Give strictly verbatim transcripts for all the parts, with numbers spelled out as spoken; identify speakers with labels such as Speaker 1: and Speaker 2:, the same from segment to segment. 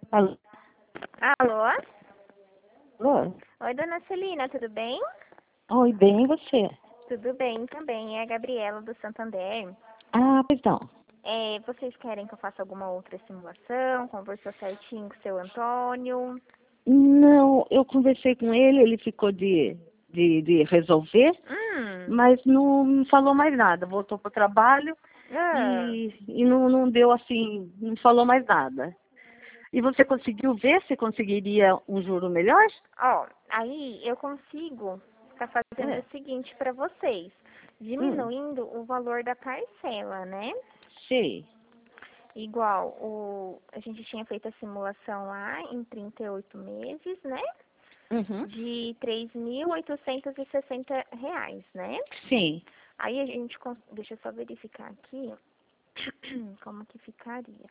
Speaker 1: Alô?
Speaker 2: Alô?
Speaker 1: Alô?
Speaker 2: Oi, dona Celina, tudo bem?
Speaker 1: Oi, bem, e você?
Speaker 2: Tudo bem também, é a Gabriela do Santander.
Speaker 1: Ah, pois não.
Speaker 2: É, vocês querem que eu faça alguma outra simulação? Conversou certinho com o seu Antônio?
Speaker 1: Não, eu conversei com ele, ele ficou de, de, de resolver,
Speaker 2: Hum,
Speaker 1: mas não me falou mais nada. Voltou para o trabalho
Speaker 2: ah,
Speaker 1: e, e não, não deu assim, não falou mais nada. E você conseguiu ver se conseguiria um juro melhor?
Speaker 2: ó, aí eu consigo estar fazendo
Speaker 1: É.
Speaker 2: o seguinte para vocês,
Speaker 1: Hum,
Speaker 2: diminuindo o valor da parcela, né?
Speaker 1: sei.
Speaker 2: Igual, o, a gente tinha feito a simulação lá em trinta e oito meses, né?
Speaker 1: Uhum.
Speaker 2: De três mil oitocentos e sessenta reais, né?
Speaker 1: Sim.
Speaker 2: Aí a gente, cons- deixa eu só verificar aqui como que ficaria.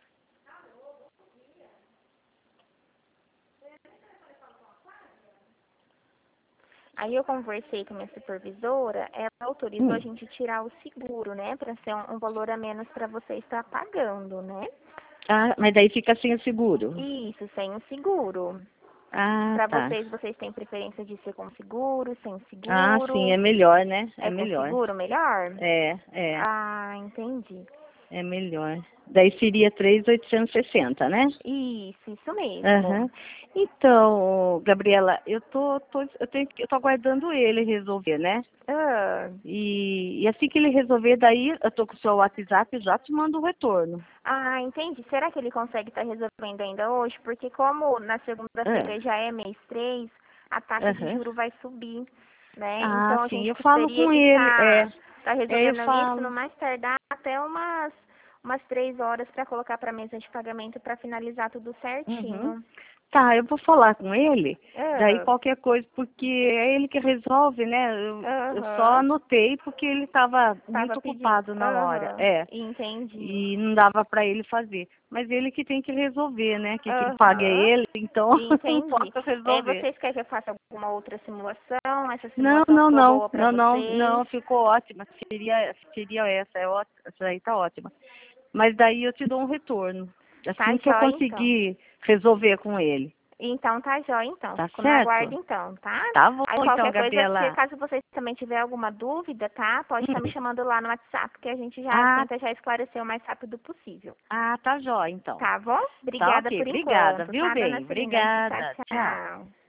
Speaker 2: Aí eu conversei com a minha supervisora, ela autorizou a
Speaker 1: Hum.
Speaker 2: gente tirar o seguro, né? Para ser um, um valor a menos para você estar pagando, né?
Speaker 1: Ah, mas daí fica sem o seguro.
Speaker 2: Isso, sem o seguro.
Speaker 1: Ah,
Speaker 2: Para
Speaker 1: tá.
Speaker 2: vocês, vocês têm preferência de ser com seguro, sem
Speaker 1: Ah, sim,
Speaker 2: seguro?
Speaker 1: é melhor, né? É
Speaker 2: É com
Speaker 1: melhor.
Speaker 2: seguro melhor?
Speaker 1: É, é.
Speaker 2: Ah, entendi.
Speaker 1: É melhor. Daí seria três mil oitocentos e sessenta, né?
Speaker 2: Isso, isso mesmo.
Speaker 1: Aham. Então, Gabriela, eu tô, tô, eu tenho, que- eu tô aguardando ele resolver, né?
Speaker 2: Ah,
Speaker 1: E, e assim que ele resolver, daí eu tô com o seu WhatsApp, eu já te mando o retorno.
Speaker 2: ah, entendi. Será que ele consegue estar resolvendo ainda hoje? Porque como na
Speaker 1: Ah,
Speaker 2: segunda-feira já é mês três, a taxa de
Speaker 1: aham.
Speaker 2: juro vai subir, né?
Speaker 1: Ah,
Speaker 2: Então a
Speaker 1: sim,
Speaker 2: gente
Speaker 1: eu falo
Speaker 2: teria
Speaker 1: com
Speaker 2: que
Speaker 1: ele, é,
Speaker 2: estar tá, tá
Speaker 1: é, eu
Speaker 2: resolvendo isso no
Speaker 1: falo.
Speaker 2: mais tardar até umas, umas três horas para colocar para mesa de pagamento para finalizar tudo
Speaker 1: Uhum.
Speaker 2: certinho.
Speaker 1: Tá, eu vou falar com ele, daí
Speaker 2: Ah,
Speaker 1: qualquer coisa, porque é ele que resolve, né? Eu, eu só
Speaker 2: aham.
Speaker 1: anotei porque ele estava
Speaker 2: Tava
Speaker 1: muito
Speaker 2: pedindo.
Speaker 1: ocupado na hora,
Speaker 2: Aham.
Speaker 1: é,
Speaker 2: Entendi.
Speaker 1: e não dava para ele fazer. Mas ele que tem que resolver, né? Que quem paga é
Speaker 2: Aham.
Speaker 1: ele, então eu não
Speaker 2: Entendi.
Speaker 1: posso
Speaker 2: É,
Speaker 1: resolver.
Speaker 2: vocês querem que eu faça alguma outra simulação? Essa
Speaker 1: Não,
Speaker 2: simulação
Speaker 1: não,
Speaker 2: ficou
Speaker 1: não,
Speaker 2: boa pra
Speaker 1: não, não,
Speaker 2: vocês?
Speaker 1: não, ficou ótima. Seria, seria essa, é ótima, essa aí tá ótima. Mas daí eu te dou um retorno,
Speaker 2: Tá
Speaker 1: assim que eu
Speaker 2: jóia, então.
Speaker 1: conseguir resolver com ele.
Speaker 2: Então tá jóia, então.
Speaker 1: Tá
Speaker 2: Fico no aguardo,
Speaker 1: certo?
Speaker 2: então, tá?
Speaker 1: Tá bom
Speaker 2: Aí
Speaker 1: então,
Speaker 2: qualquer coisa, se
Speaker 1: Gabriela.
Speaker 2: caso vocês também tiverem alguma dúvida, tá? Pode estar me
Speaker 1: Hum.
Speaker 2: chamando lá no WhatsApp, que a gente já
Speaker 1: Ah,
Speaker 2: tenta já esclarecer o mais rápido possível.
Speaker 1: ah, tá jóia, então.
Speaker 2: Tá bom?
Speaker 1: Tá
Speaker 2: Obrigada
Speaker 1: ok.
Speaker 2: por
Speaker 1: Obrigada,
Speaker 2: enquanto,
Speaker 1: viu,
Speaker 2: tá, dona
Speaker 1: bem?
Speaker 2: Celina? Tchau,
Speaker 1: Obrigada. Tchau.
Speaker 2: tchau.